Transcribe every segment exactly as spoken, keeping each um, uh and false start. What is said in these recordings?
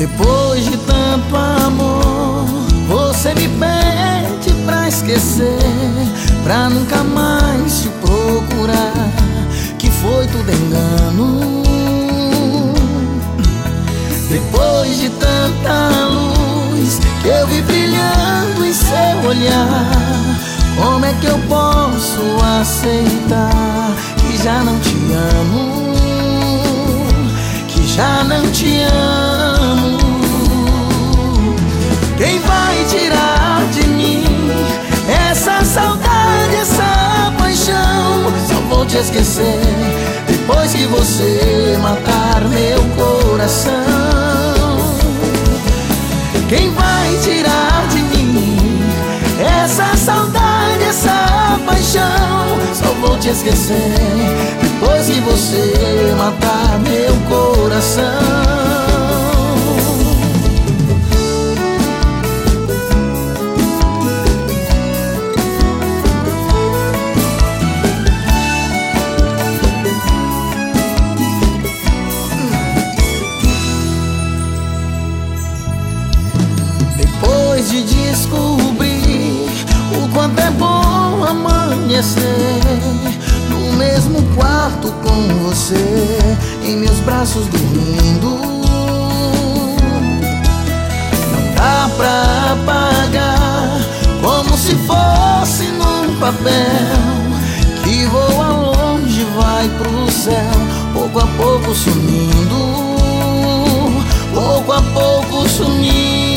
Depois de tanto amor, você me pede pra esquecer, pra nunca mais te procurar, que foi tudo engano. Depois de tanta luz que eu vi brilhando em seu olhar, como é que eu posso aceitar que já não te amo, que já não te amo? Quem vai tirar de mim essa saudade, essa paixão? Só vou te esquecer depois que você matar meu coração. Quem vai tirar de mim essa saudade, essa paixão? Só vou te esquecer depois que você matar meu coração. Depois de descobrir o quanto é bom amanhecer no mesmo quarto com você, em meus braços dormindo, não dá pra apagar, como se fosse num papel que voa longe, vai pro céu, pouco a pouco sumindo, pouco a pouco sumindo.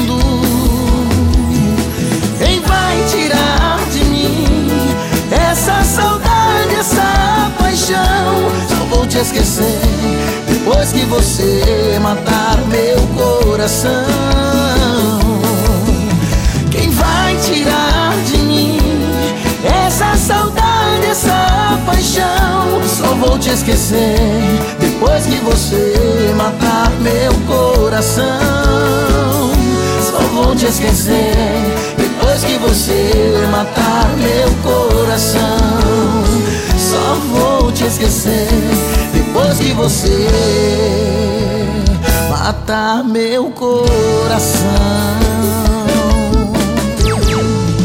Quem vai tirar de mim essa saudade, essa paixão? Só vou te esquecer depois que você matar meu coração. Quem vai tirar de mim essa saudade, essa paixão? Só vou te esquecer depois que você matar meu coração. Só vou te esquecer depois que você matar meu coração. Só vou te esquecer depois que você matar meu coração.